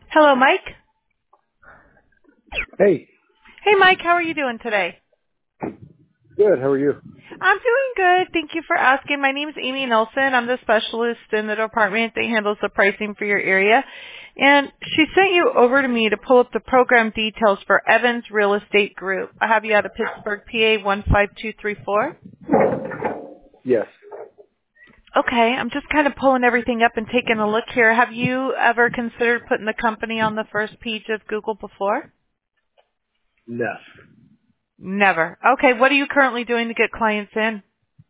Hello, Mike. Hey, Hey, Mike. How are you doing today? good. How are you? I'm doing good. Thank you for asking. My name is Amy Nelson. I'm the specialist in the department that handles the pricing for your area. And she sent you over to me to pull up the program details for Evans Real Estate Group. I have you out of Pittsburgh, PA 15234. Yes. Okay, I'm just kind of pulling everything up and taking a look here. Have you ever considered putting the company on the first page of Google before? No. Never. Okay, what are you currently doing to get clients in?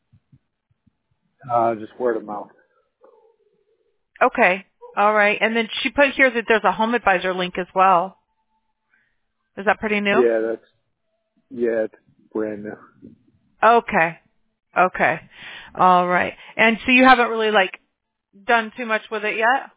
Just word of mouth. Okay. All right. And then she put here that there's a home advisor link as well. Is that pretty new? It's brand new. Okay. Okay. All right. And so you haven't really done too much with it yet?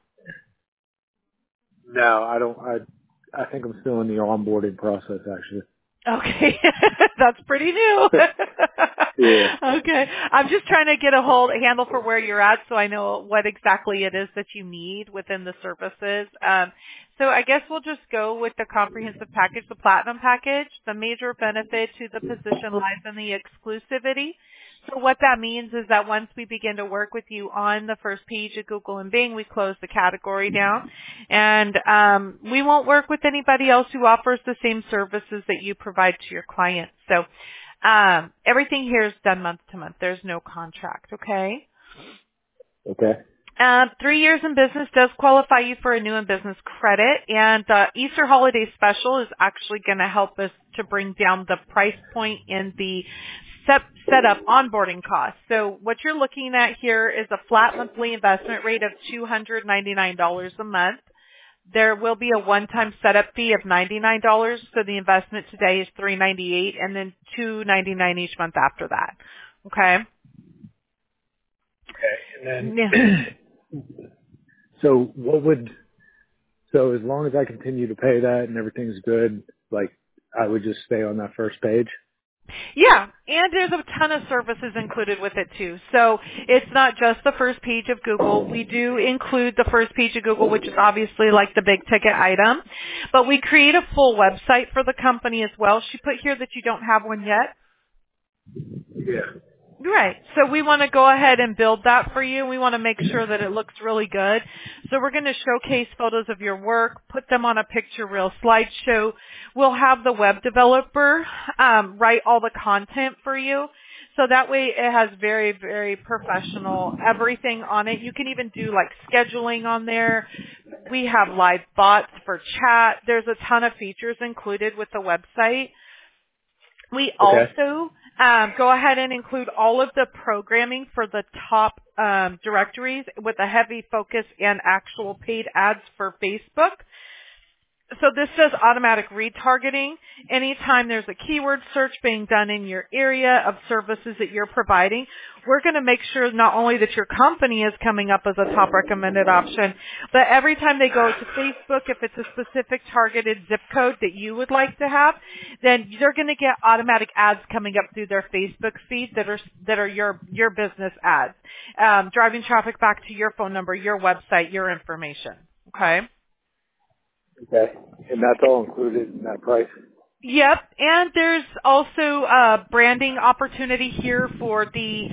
No, I don't. I think I'm still in the onboarding process, actually. Okay. That's pretty new. Yeah. Okay. I'm just trying to get a handle for where you're at so I know what exactly it is that you need within the services. So I guess we'll just go with the comprehensive package, the platinum package. The major benefit to the position lies in the exclusivity. So what that means is that once we begin to work with you on the first page of Google and Bing, we close the category down. And we won't work with anybody else who offers the same services that you provide to your clients. So everything here is done month to month. There's no contract, okay? Okay. 3 years in business does qualify you for a new in business credit, and the Easter holiday special is actually going to help us to bring down the price point in the setup onboarding costs. So what you're looking at here is a flat monthly investment rate of $299 a month. There will be a one-time setup fee of $99, so the investment today is $398, and then $299 each month after that. Okay? Okay. And Yeah. then, so as long as I continue to pay that and everything's good, I would just stay on that first page? Yeah, and there's a ton of services included with it too. So it's not just the first page of Google. We do include the first page of Google, which is obviously like the big ticket item. But we create a full website for the company as well. She put here that you don't have one yet. Yeah. Right. So we want to go ahead and build that for you. We want to make sure that it looks really good. So we're going to showcase photos of your work, put them on a picture reel slideshow. We'll have the web developer write all the content for you. So that way it has very, very professional everything on it. You can even do scheduling on there. We have live bots for chat. There's a ton of features included with the website. We Okay. also go ahead and include all of the programming for the top directories with a heavy focus and actual paid ads for Facebook. So this does automatic retargeting. Anytime there's a keyword search being done in your area of services that you're providing, we're going to make sure not only that your company is coming up as a top recommended option, but every time they go to Facebook, if it's a specific targeted zip code that you would like to have, then they're going to get automatic ads coming up through their Facebook feed that are your business ads, driving traffic back to your phone number, your website, your information. Okay. Okay. And that's all included in that price? Yep, and there's also a branding opportunity here for the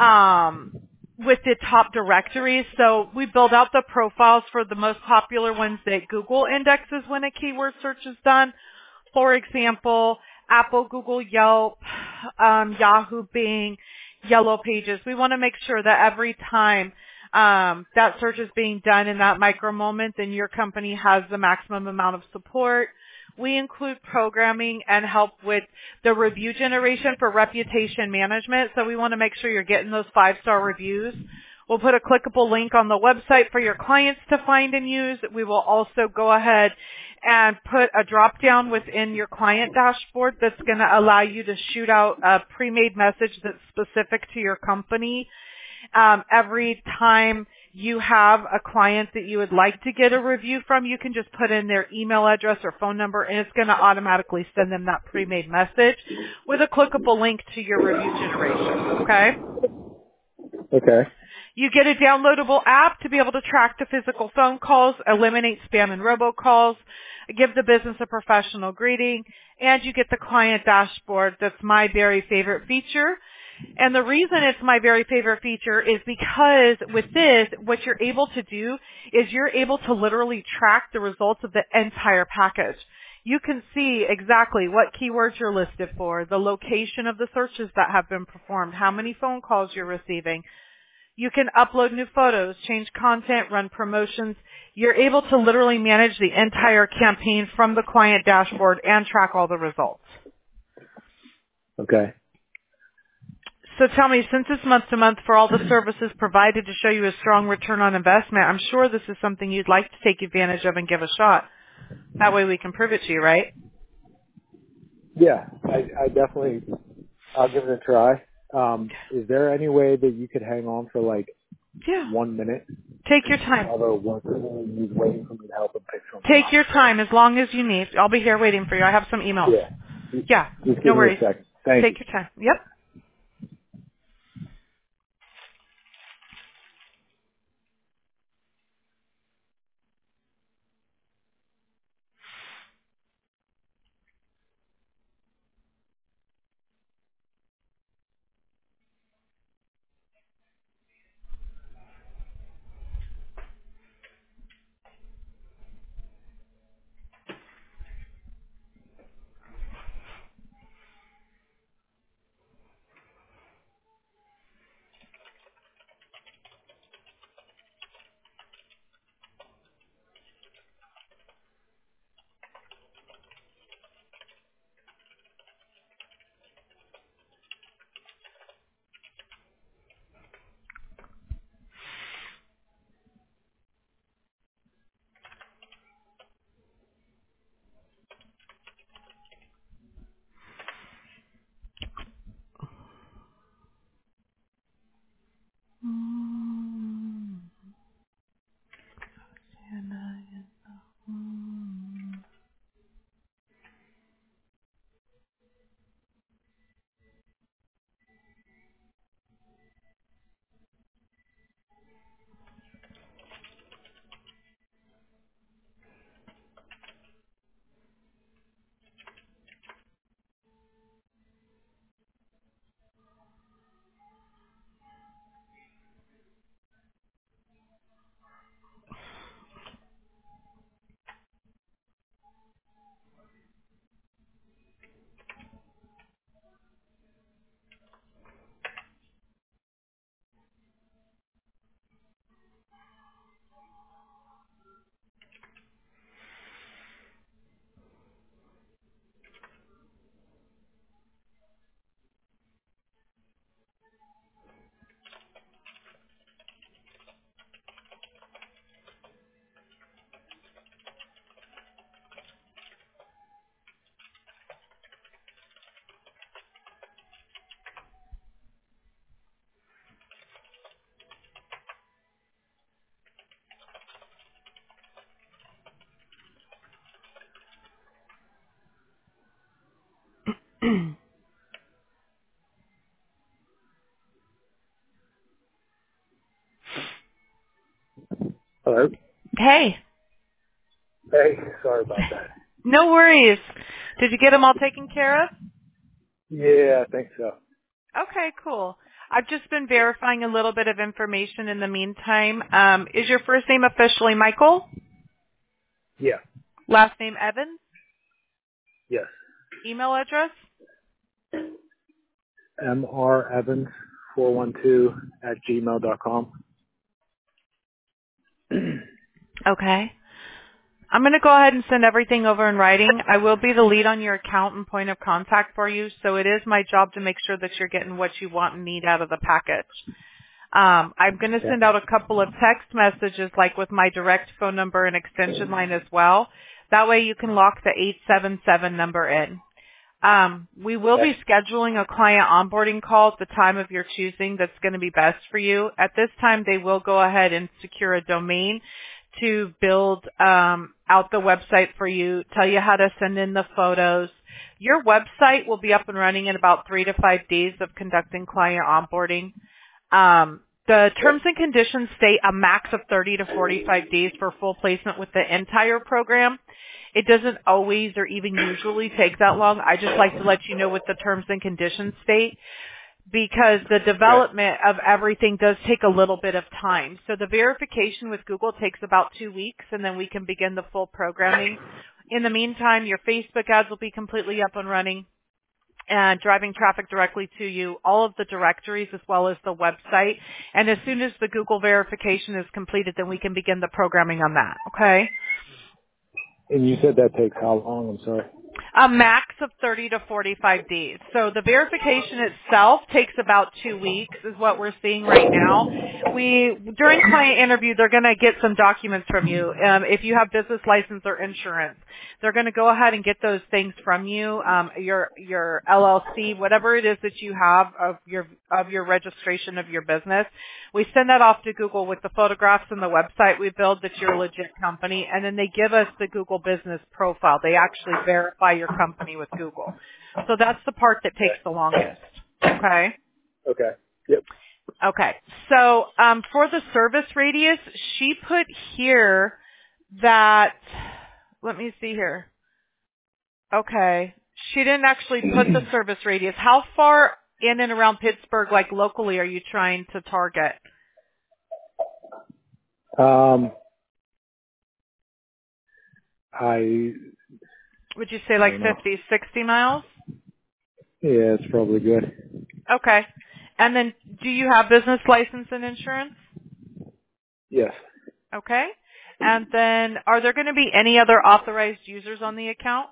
with the top directories. So we build out the profiles for the most popular ones that Google indexes when a keyword search is done. For example, Apple, Google, Yelp, Yahoo, Bing, Yellow Pages. We want to make sure that every time that search is being done in that micro moment, then your company has the maximum amount of support. We include programming and help with the review generation for reputation management. So we want to make sure you're getting those 5-star reviews. We'll put a clickable link on the website for your clients to find and use. We will also go ahead and put a drop down within your client dashboard that's going to allow you to shoot out a pre-made message that's specific to your company. Every time you have a client that you would like to get a review from, you can just put in their email address or phone number, and it's going to automatically send them that pre-made message with a clickable link to your review generation. Okay? Okay. You get a downloadable app to be able to track the physical phone calls, eliminate spam and robocalls, give the business a professional greeting, and you get the client dashboard. That's my very favorite feature. And the reason it's my very favorite feature is because with this, what you're able to do is you're able to literally track the results of the entire package. You can see exactly what keywords you're listed for, the location of the searches that have been performed, how many phone calls you're receiving. You can upload new photos, change content, run promotions. You're able to literally manage the entire campaign from the client dashboard and track all the results. Okay. So tell me, since it's month to month for all the services provided to show you a strong return on investment, I'm sure this is something you'd like to take advantage of and give a shot. That way we can prove it to you, right? Yeah, I definitely, I'll give it a try. Is there any way that you could hang on for like Yeah. 1 minute? Take your time. Although one person is waiting for me to help him pick something Take up. your time as long as you need. I'll be here waiting for you. I have some emails. Yeah. Yeah. Just No give me worries. a second. Thank you. Take your time. Yep. Hello? Hey. Hey, sorry about that. No worries. Did you get them all taken care of? Yeah, I think so. Okay, cool. I've just been verifying a little bit of information in the meantime. Is your first name officially Michael? Yeah. Last name Evans? Yes. Email address? mrevans412@gmail.com. Okay. I'm going to go ahead and send everything over in writing. I will be the lead on your account and point of contact for you, so it is my job to make sure that you're getting what you want and need out of the package. I'm going to send out a couple of text messages, like with my direct phone number and extension line as well. That way you can lock the 877 number in. We will be scheduling a client onboarding call at the time of your choosing that's going to be best for you. At this time, they will go ahead and secure a domain to build out the website for you, tell you how to send in the photos. Your website will be up and running in about 3 to 5 days of conducting client onboarding. The terms and conditions state a max of 30 to 45 days for full placement with the entire program. It doesn't always or even usually take that long. I just like to let you know what the terms and conditions state, because the development of everything does take a little bit of time. So the verification with Google takes about 2 weeks, and then we can begin the full programming. In the meantime, your Facebook ads will be completely up and running and driving traffic directly to you, all of the directories as well as the website. And as soon as the Google verification is completed, then we can begin the programming on that, okay? And you said that takes how long? I'm sorry. A max of 30 to 45 days. So the verification itself takes about 2 weeks is what we're seeing right now. During client interview, they're going to get some documents from you. If you have business license or insurance, they're going to go ahead and get those things from you, your LLC, whatever it is that you have of your registration of your business. We send that off to Google with the photographs and the website we build that you're a legit company, and then they give us the Google business profile. They actually verify your company with Google. So that's the part that takes the longest. Okay? Okay. Yep. Okay. So for the service radius, she put here that, let me see here. Okay. She didn't actually put the service radius. How far in and around Pittsburgh, like locally, are you trying to target? Would you say like 50, 60 miles? Yeah, it's probably good. Okay. And then do you have business license and insurance? Yes. Okay. And then are there going to be any other authorized users on the account?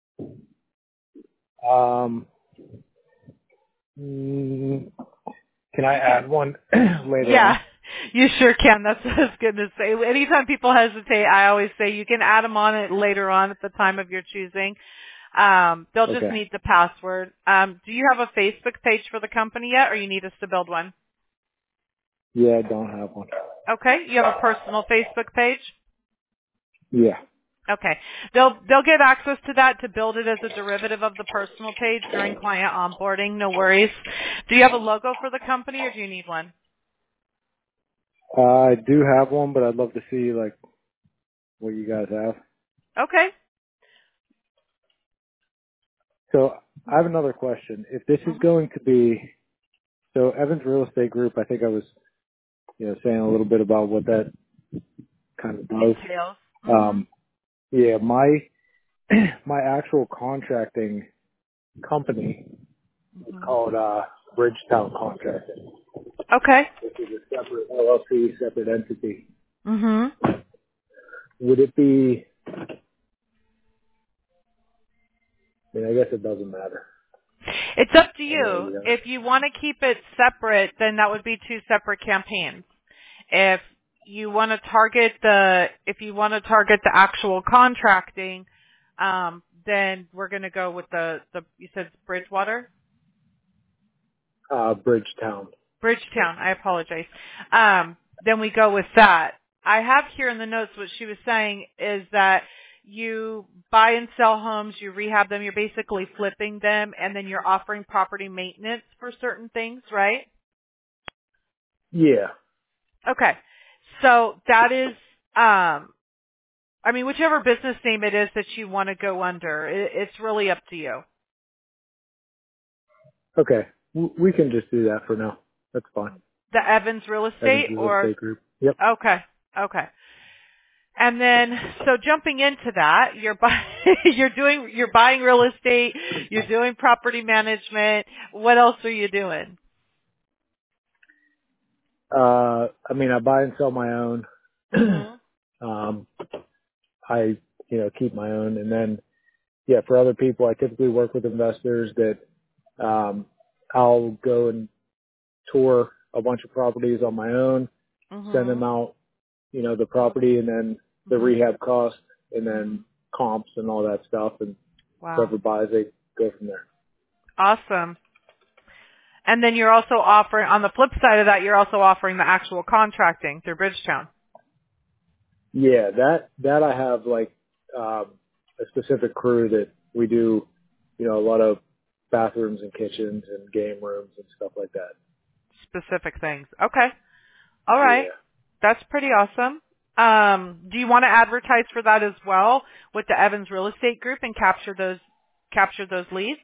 Can I add one later Yeah, on? you sure can. That's what I was going to say. Anytime people hesitate, I always say you can add them on it later on at the time of your choosing. They'll just need the password. Do you have a Facebook page for the company yet, or you need us to build one? Yeah, I don't have one. Okay. You have a personal Facebook page? Yeah. Okay. They'll get access to that to build it as a derivative of the personal page during client onboarding. No worries. Do you have a logo for the company, or do you need one? I do have one, but I'd love to see like what you guys have. Okay. So I have another question. If this is going to be, so Evans Real Estate Group, I think I was, saying a little bit about what that kind of does. Details. Yeah, my my actual contracting company is called Bridgetown Contracting. Okay. This is a separate LLC, separate entity. Mm-hmm. Would it be? I guess it doesn't matter. It's up to you. If you want to keep it separate, then that would be 2 separate campaigns. If you want to target the actual contracting, then we're going to go with the you said Bridgewater? Bridgetown. Bridgetown. I apologize. Then we go with that. I have here in the notes what she was saying is that you buy and sell homes, you rehab them, you're basically flipping them, and then you're offering property maintenance for certain things, right? Yeah. Okay. So that is, whichever business name it is that you want to go under, it's really up to you. Okay. We can just do that for now. That's fine. The Evans Real Estate Evans Real Estate Group. Yep. Okay. And then, so jumping into that, you're buying real estate, you're doing property management. What else are you doing? I buy and sell my own. Mm-hmm. I, keep my own. And then, for other people, I typically work with investors that, I'll go and tour a bunch of properties on my own, send them out, the property and then the rehab cost and then comps and all that stuff. And whoever buys it, go from there. Awesome. And then you're also offering, on the flip side of that, you're also offering the actual contracting through Bridgetown. Yeah, that I have like a specific crew that we do, a lot of bathrooms and kitchens and game rooms and stuff like that. Specific things. Okay. All right. Yeah. That's pretty awesome. Do you want to advertise for that as well with the Evans Real Estate Group and capture those leads?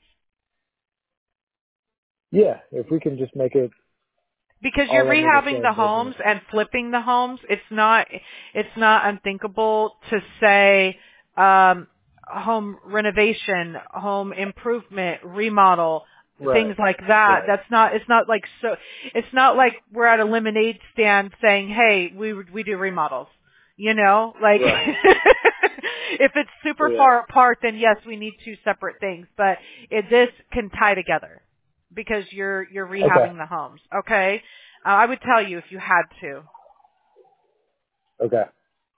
Yeah, if we can just make it Because you're all under the rehabbing the same homes business. and flipping the homes. It's not unthinkable to say home renovation, home improvement, remodel, Right. things like that. Right. It's not like we're at a lemonade stand saying, "Hey, we do remodels." You know, like Right. if it's super Yeah. far apart, then yes, we need two separate things, but this can tie together because you're Okay. rehabbing the homes. Okay? I would tell you if you had to. Okay.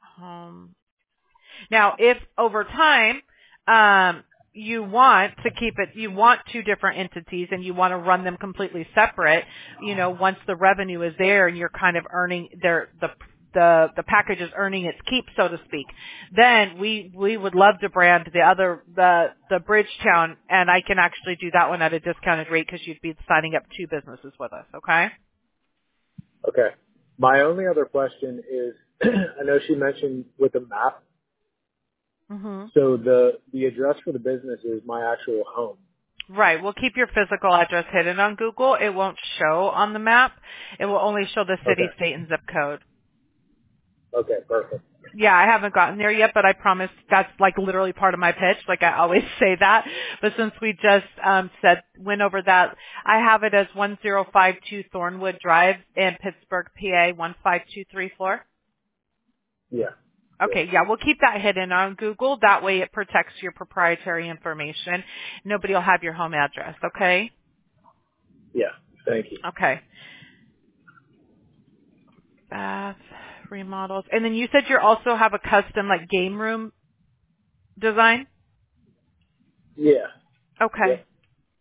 Now, if over time, you want to keep it, you want two different entities and you want to run them completely separate, once the revenue is there and you're kind of earning the package is earning its keep, so to speak, then we would love to brand the Bridgetown, and I can actually do that one at a discounted rate because you'd be signing up two businesses with us, okay? Okay. My only other question is, I know she mentioned with the map. Mm-hmm. So the address for the business is my actual home. Right. We'll keep your physical address hidden on Google. It won't show on the map. It will only show the city, Okay. state, and zip code. Okay. Perfect. Yeah, I haven't gotten there yet, but I promise that's like literally part of my pitch. Like I always say that. But since we just went over that, I have it as 1052 Thornwood Drive in Pittsburgh, PA 15234. Yeah. Okay, yeah, we'll keep that hidden on Google. That way it protects your proprietary information. Nobody will have your home address, okay? Yeah. Thank you. Okay. Bath remodels. And then you said you also have a custom like game room design? Yeah. Okay. Yep.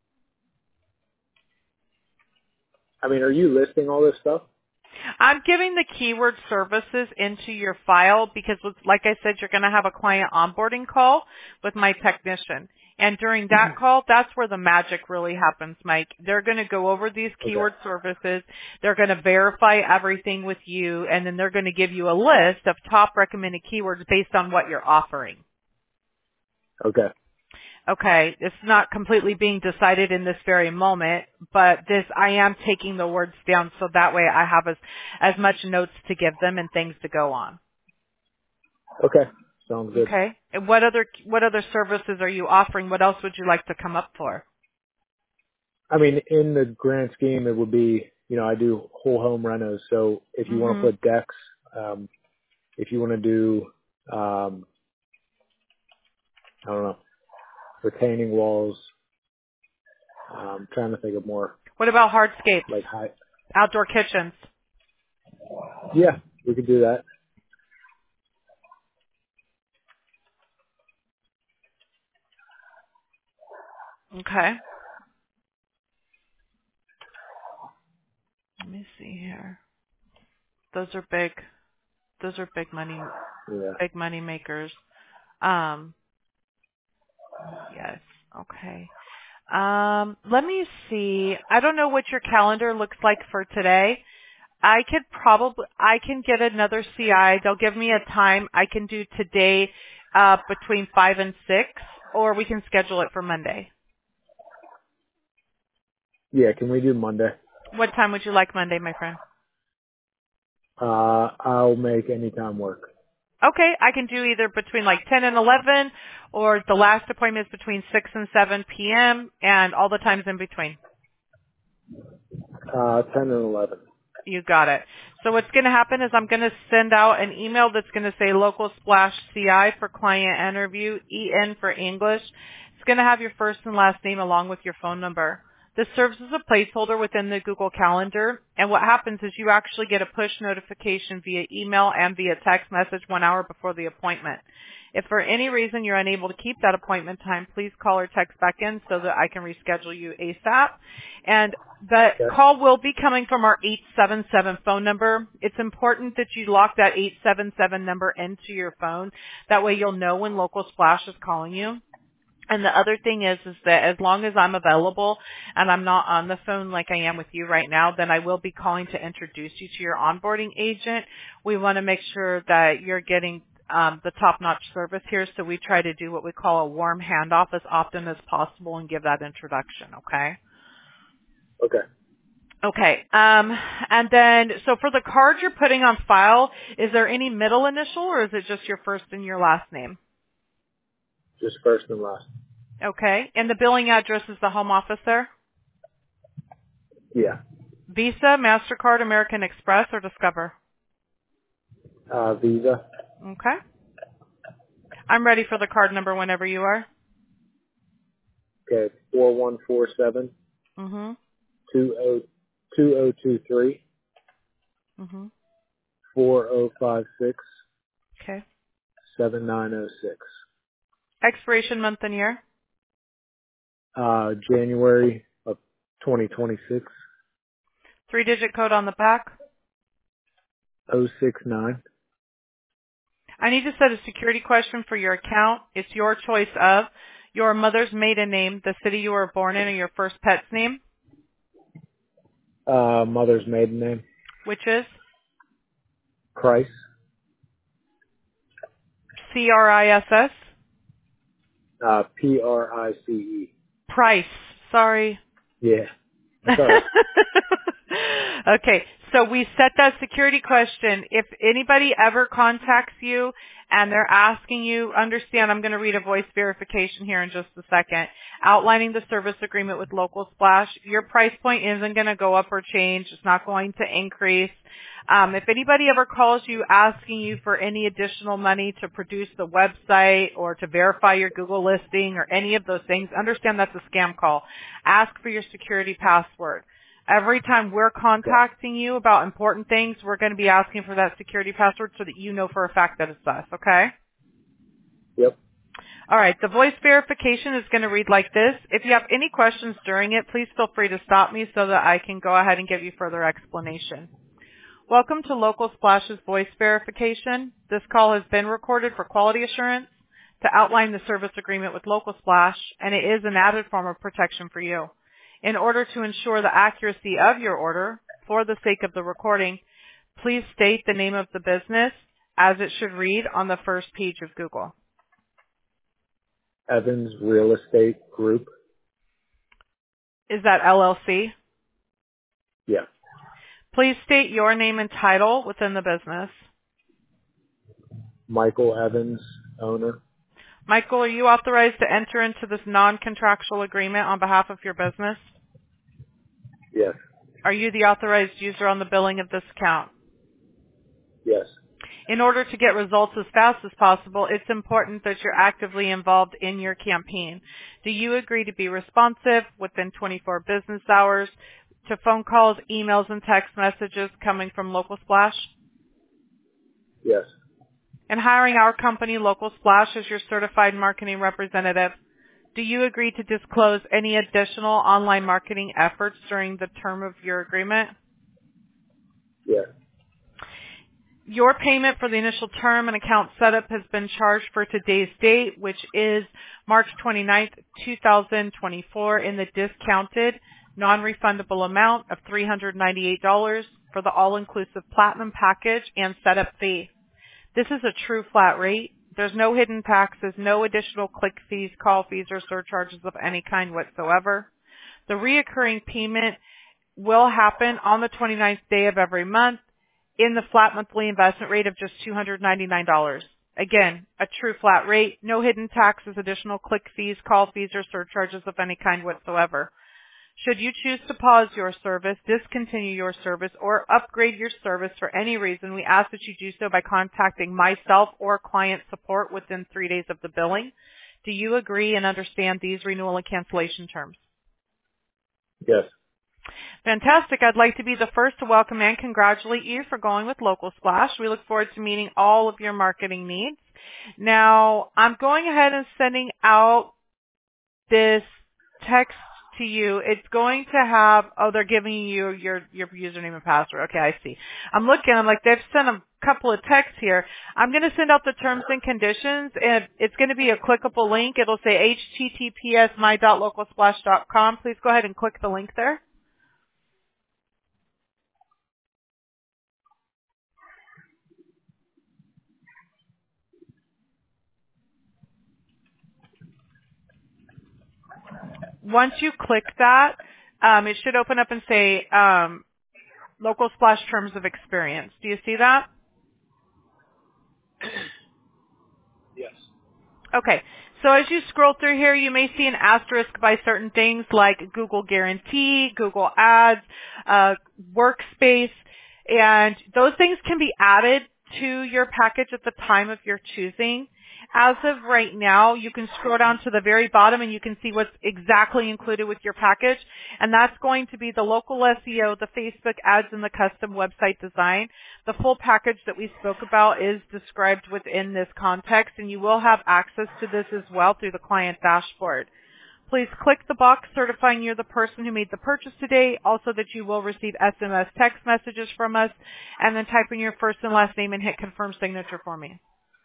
I mean, are you listing all this stuff? I'm giving the keyword services into your file because, like I said, you're going to have a client onboarding call with my technician. And during that call, that's where the magic really happens, Mike. They're going to go over these Okay. keyword services. They're going to verify everything with you, and then they're going to give you a list of top recommended keywords based on what you're offering. Okay. Okay, it's not completely being decided in this very moment, but I am taking the words down so that way I have as much notes to give them and things to go on. Okay. Sounds good. Okay? And what other services are you offering? What else would you like to come up for? I mean, in the grand scheme, it would be, I do whole home renos. So if you want to Mhm. put decks, if you want to do, I don't know, retaining walls, trying to think of more What about hardscapes? like high. Outdoor kitchens? Yeah, we could do that. Okay. Let me see here. Those are big Yeah. big money makers. Yes. Okay. Let me see. I don't know what your calendar looks like for today. I can get another CI. They'll give me a time. I can do today, between 5 and 6, or we can schedule it for Monday. Yeah. Can we do Monday? What time would you like Monday, my friend? I'll make any time work. Okay, I can do either between like 10 and 11, or the last appointment is between 6 and 7 p.m., and all the times in between. 10 and 11. You got it. So what's going to happen is I'm going to send out an email that's going to say Local Splash CI for client interview, EN for English. It's going to have your first and last name along with your phone number. This serves as a placeholder within the Google Calendar, and what happens is you actually get a push notification via email and via text message 1 hour before the appointment. If for any reason you're unable to keep that appointment time, please call or text back in so that I can reschedule you ASAP. And the Okay. call will be coming from our 877 phone number. It's important that you lock that 877 number into your phone. That way you'll know when Local Splash is calling you. And the other thing is that as long as I'm available and I'm not on the phone like I am with you right now, then I will be calling to introduce you to your onboarding agent. We want to make sure that you're getting the top-notch service here, so we try to do what we call a warm handoff as often as possible and give that introduction, okay? Okay. Okay. And then, so for the card you're putting on file, is there any middle initial or is it just your first and your last name? Just first and last. Okay. And the billing address is the home office there? Yeah. Visa, MasterCard, American Express, or Discover? Visa. Okay. I'm ready for the card number whenever you are. Okay. 4147 Mm-hmm. 2023 Mm-hmm. 4056 Okay. 7906. Expiration month and year? January of 2026. 3-digit code on the back? 069. I need to set a security question for your account. It's your choice of your mother's maiden name, the city you were born in, or your first pet's name, Mother's maiden name. which is Price. Criss. Price. Price. Sorry. Yeah. That's all right. Okay, so we set that security question. If anybody ever contacts you and they're asking you, understand I'm going to read a voice verification here in just a second, outlining the service agreement with Local Splash, your price point isn't going to go up or change. It's not going to increase. If anybody ever calls you asking you for any additional money to produce the website or to verify your Google listing or any of those things, understand that's a scam call. Ask for your security password. Every time we're contacting you about important things, we're going to be asking for that security password so that you know for a fact that it's us, okay? Yep. All right, the voice verification is going to read like this. If you have any questions during it, please feel free to stop me so that I can go ahead and give you further explanation. Welcome to Local Splash's voice verification. This call has been recorded for quality assurance to outline the service agreement with Local Splash, and it is an added form of protection for you. In order to ensure the accuracy of your order, for the sake of the recording, please state the name of the business as it should read on the first page of Google. Evans Real Estate Group. Is that LLC? Yeah. Please state your name and title within the business. Michael Evans, owner. Michael, are you authorized to enter into this non-contractual agreement on behalf of your business? Yes. Are you the authorized user on the billing of this account? Yes. In order to get results as fast as possible, it's important that you're actively involved in your campaign. Do you agree to be responsive within 24 business hours to phone calls, emails, and text messages coming from Local Splash? Yes. And hiring our company, Local Splash, as your certified marketing representative, do you agree to disclose any additional online marketing efforts during the term of your agreement? Yes. Your payment for the initial term and account setup has been charged for today's date, which is March 29th, 2024, in the discounted, non-refundable amount of $398 for the all-inclusive Platinum package and setup fee. This is a true flat rate. There's no hidden taxes, no additional click fees, call fees, or surcharges of any kind whatsoever. The reoccurring payment will happen on the 29th day of every month in the flat monthly investment rate of just $299. Again, a true flat rate, no hidden taxes, additional click fees, call fees, or surcharges of any kind whatsoever. Should you choose to pause your service, discontinue your service, or upgrade your service for any reason, we ask that you do so by contacting myself or client support within 3 days of the billing. Do you agree and understand these renewal and cancellation terms? Yes. Fantastic. I'd like to be the first to welcome and congratulate you for going with Local Splash. We look forward to meeting all of your marketing needs. Now, I'm going ahead and sending out this text to you, it's going to have, oh, they're giving you your username and password. Okay, I see. I'm looking, I'm like, they've sent a couple of texts here. I'm going to send out the terms and conditions, and it's going to be a clickable link. It'll say https my.localsplash.com. Please go ahead and click the link there. Once you click that, it should open up and say Local Splash Terms of Experience. Do you see that? Yes. Okay. So as you scroll through here, you may see an asterisk by certain things like Google Guarantee, Google Ads, Workspace, and those things can be added to your package at the time of your choosing. As of right now, you can scroll down to the very bottom and you can see what's exactly included with your package. And that's going to be the local SEO, the Facebook ads, and the custom website design. The full package that we spoke about is described within this context, and you will have access to this as well through the client dashboard. Please click the box certifying you're the person who made the purchase today, also that you will receive SMS text messages from us, and then type in your first and last name and hit confirm signature for me.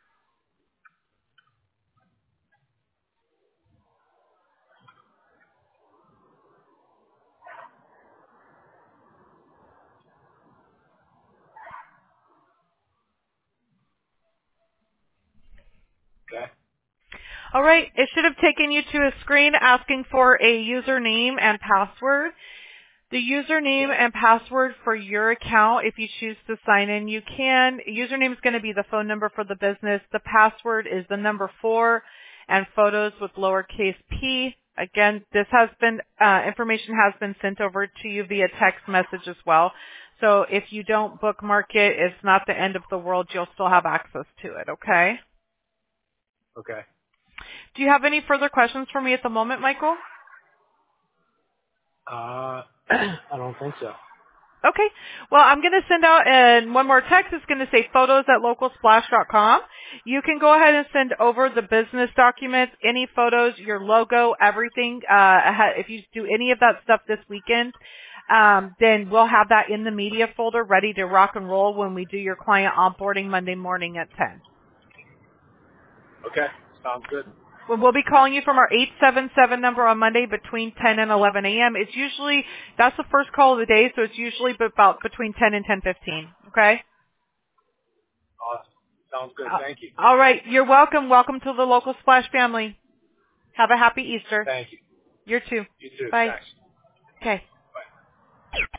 Okay. All right, it should have taken you to a screen asking for a username and password. The username and password for your account, if you choose to sign in, you can. Username is going to be the phone number for the business. The password is the number 4 and photos with lowercase p. Again, this has been, information has been sent over to you via text message as well. So if you don't bookmark it, it's not the end of the world. You'll still have access to it, okay? Okay. Do you have any further questions for me at the moment, Michael? I don't think so. Okay. Well, I'm going to send out one more text. It's going to say photos@localsplash.com. You can go ahead and send over the business documents, any photos, your logo, everything. If you do any of that stuff this weekend, then we'll have that in the media folder ready to rock and roll when we do your client onboarding Monday morning at 10. Okay. Sounds good. We'll be calling you from our 877 number on Monday between 10 and 11 a.m. It's usually, that's the first call of the day, so it's usually about between 10 and 10:15. Okay? Awesome. Sounds good. Thank you. All right. You're welcome. Welcome to the Local Splash family. Have a happy Easter. Thank you. You too. You too. Bye. Thanks. Okay. Bye.